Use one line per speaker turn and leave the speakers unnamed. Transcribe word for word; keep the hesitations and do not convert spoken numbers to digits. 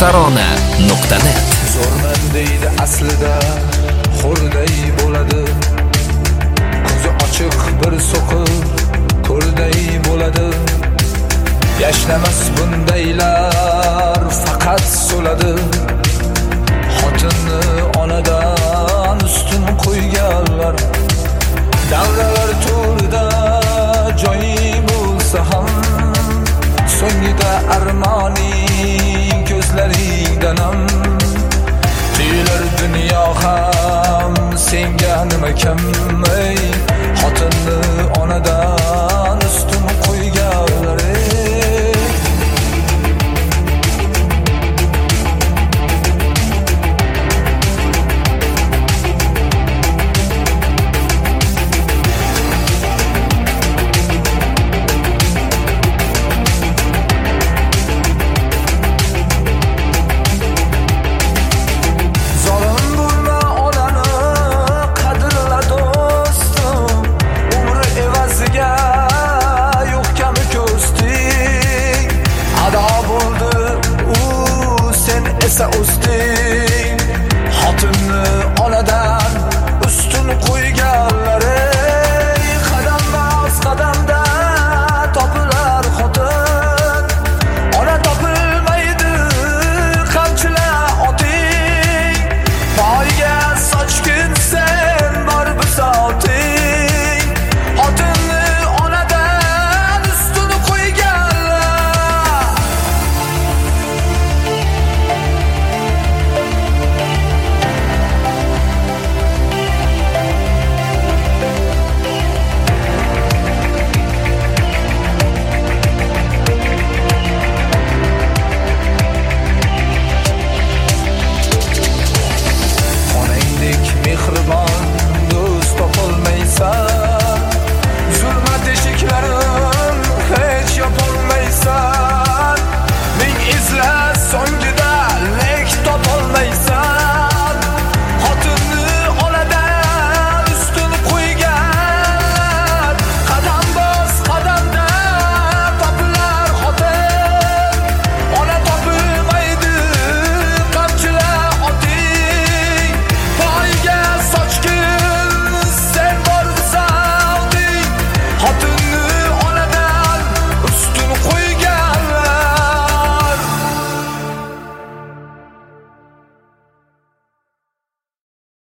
tarona nuqta net.
Zo'rman deydi aslida xo'rday bo'ladi, ko'zi ochiq bir so'qib ko'rday bo'ladi. Yashnamas bundaylar faqat so'ladi, xotinni onadan ustun qo'yganlar. Davralar to'rida joyi bo'lsa ham, so'ngida armoning ko'zlaringdan ham tuyular dunyo ham senga nima kam. Ey xotinni onadan ustun qo'yganlar.